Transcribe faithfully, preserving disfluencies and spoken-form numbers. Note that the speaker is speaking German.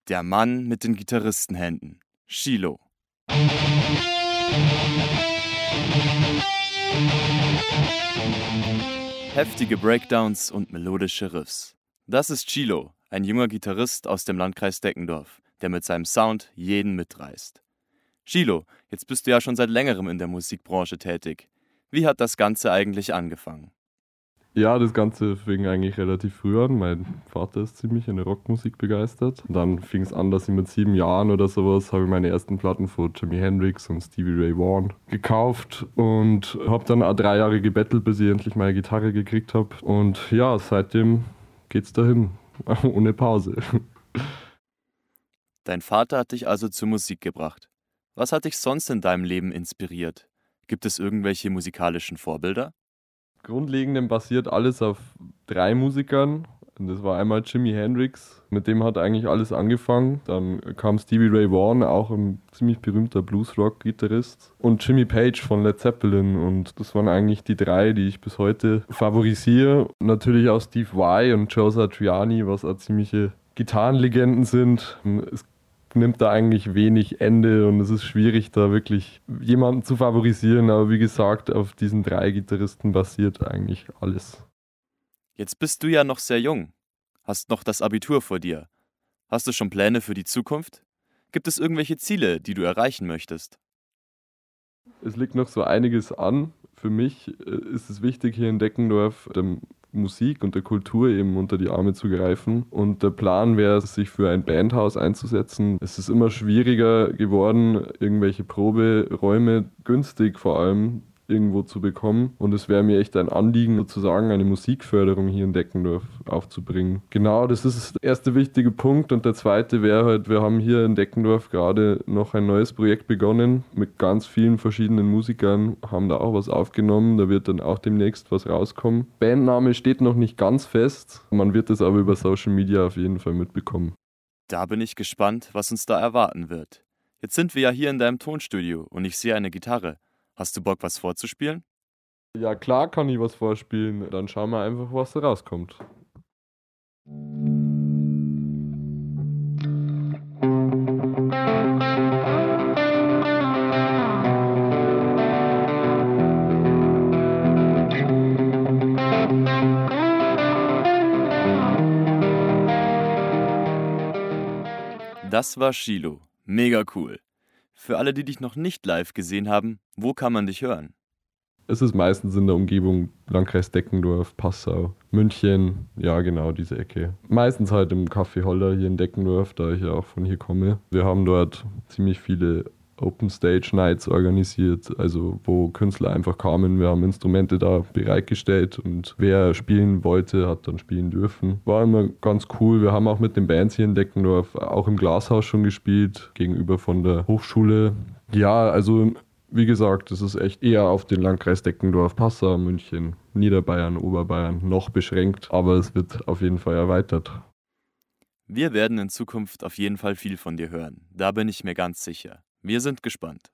Der Mann mit den Gitarristenhänden. Chilo. Heftige Breakdowns und melodische Riffs. Das ist Chilo, ein junger Gitarrist aus dem Landkreis Deckendorf, der mit seinem Sound jeden mitreißt. Chilo, jetzt bist du ja schon seit längerem in der Musikbranche tätig. Wie hat das Ganze eigentlich angefangen? Ja, das Ganze fing eigentlich relativ früh an. Mein Vater ist ziemlich in der Rockmusik begeistert. Und dann fing es an, dass ich mit sieben Jahren oder sowas habe ich meine ersten Platten von Jimi Hendrix und Stevie Ray Vaughan gekauft und habe dann auch drei Jahre gebettelt, bis ich endlich meine Gitarre gekriegt habe. Und ja, seitdem geht's dahin, ohne Pause. Dein Vater hat dich also zur Musik gebracht. Was hat dich sonst in deinem Leben inspiriert? Gibt es irgendwelche musikalischen Vorbilder? Grundlegend basiert alles auf drei Musikern. Und das war einmal Jimi Hendrix, mit dem hat eigentlich alles angefangen. Dann kam Stevie Ray Vaughan, auch ein ziemlich berühmter Bluesrock-Gitarrist. Und Jimmy Page von Led Zeppelin. Und das waren eigentlich die drei, die ich bis heute favorisiere. Natürlich auch Steve Vai und Joe Satriani, was auch ziemliche Gitarrenlegenden sind. Es nimmt da eigentlich wenig Ende und es ist schwierig, da wirklich jemanden zu favorisieren. Aber wie gesagt, auf diesen drei Gitarristen basiert eigentlich alles. Jetzt bist du ja noch sehr jung, hast noch das Abitur vor dir. Hast du schon Pläne für die Zukunft? Gibt es irgendwelche Ziele, die du erreichen möchtest? Es liegt noch so einiges an. Für mich ist es wichtig, hier in Deckendorf der Musik und der Kultur eben unter die Arme zu greifen. Und der Plan wäre, sich für ein Bandhaus einzusetzen. Es ist immer schwieriger geworden, irgendwelche Proberäume günstig vor allem irgendwo zu bekommen. Und es wäre mir echt ein Anliegen, sozusagen eine Musikförderung hier in Deckendorf aufzubringen. Genau, das ist der erste wichtige Punkt. Und der zweite wäre halt, wir haben hier in Deckendorf gerade noch ein neues Projekt begonnen mit ganz vielen verschiedenen Musikern, haben da auch was aufgenommen. Da wird dann auch demnächst was rauskommen. Bandname steht noch nicht ganz fest. Man wird es aber über Social Media auf jeden Fall mitbekommen. Da bin ich gespannt, was uns da erwarten wird. Jetzt sind wir ja hier in deinem Tonstudio und ich sehe eine Gitarre. Hast du Bock, was vorzuspielen? Ja, klar kann ich was vorspielen. Dann schauen wir einfach, was da rauskommt. Das war Chilo. Mega cool. Für alle, die dich noch nicht live gesehen haben, wo kann man dich hören? Es ist meistens in der Umgebung Landkreis Deckendorf, Passau, München, ja genau, diese Ecke. Meistens halt im Café Holler hier in Deckendorf, da ich ja auch von hier komme. Wir haben dort ziemlich viele Open Stage Nights organisiert, also wo Künstler einfach kamen. Wir haben Instrumente da bereitgestellt und wer spielen wollte, hat dann spielen dürfen. War immer ganz cool. Wir haben auch mit den Bands hier in Deckendorf auch im Glashaus schon gespielt, gegenüber von der Hochschule. Ja, also wie gesagt, es ist echt eher auf den Landkreis Deckendorf, Passau, München, Niederbayern, Oberbayern noch beschränkt, aber es wird auf jeden Fall erweitert. Wir werden in Zukunft auf jeden Fall viel von dir hören. Da bin ich mir ganz sicher. Wir sind gespannt.